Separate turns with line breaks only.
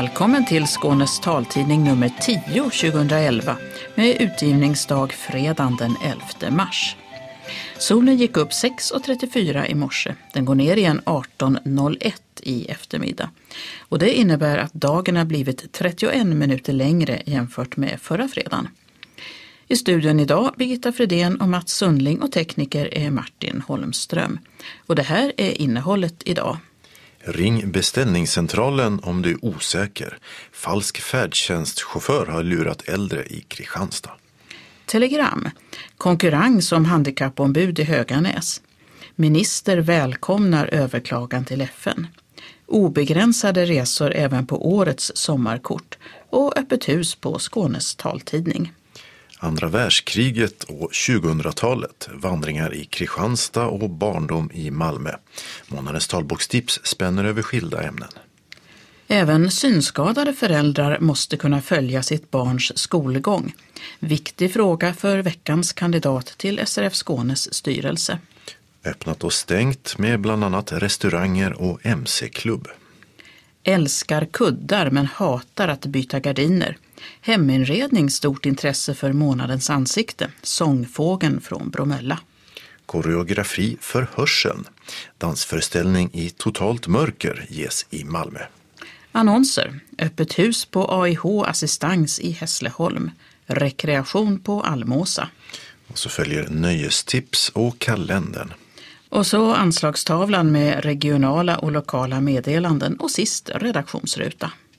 Välkommen till Skånes taltidning nummer 10 2011 med utgivningsdag fredagen den 11 mars. Solen gick upp 6.34 i morse. Den går ner igen 18.01 i eftermiddag. Och det innebär att dagen har blivit 31 minuter längre jämfört med förra fredagen. I studion idag Birgitta Fredén och Mats Sundling och tekniker är Martin Holmström. Och det här är innehållet idag.
Ring beställningscentralen om du är osäker. Falsk färdtjänstchaufför har lurat äldre i Kristianstad.
Telegram. Konkurrens om handikappombud i Höganäs. Minister välkomnar överklagan till FN. Obegränsade resor även på årets sommarkort. Och öppet hus på Skånes taltidning.
Andra världskriget och 2000-talet, vandringar i Kristianstad och barndom i Malmö. Månadens talbokstips spänner över skilda ämnen.
Även synskadade föräldrar måste kunna följa sitt barns skolgång. Viktig fråga för veckans kandidat till SRF Skånes styrelse.
Öppnat och stängt med bland annat restauranger och MC-klubb.
Älskar kuddar men hatar att byta gardiner. Heminredning stort intresse för månadens ansikte. Sångfågeln från Bromölla.
Koreografi för hörseln. Dansföreställning i totalt mörker ges i Malmö.
Annonser. Öppet hus på AIH Assistans i Hässleholm. Rekreation på Almåsa.
Och så följer nöjestips och kalendern.
Och så anslagstavlan med regionala och lokala meddelanden och sist redaktionsruta.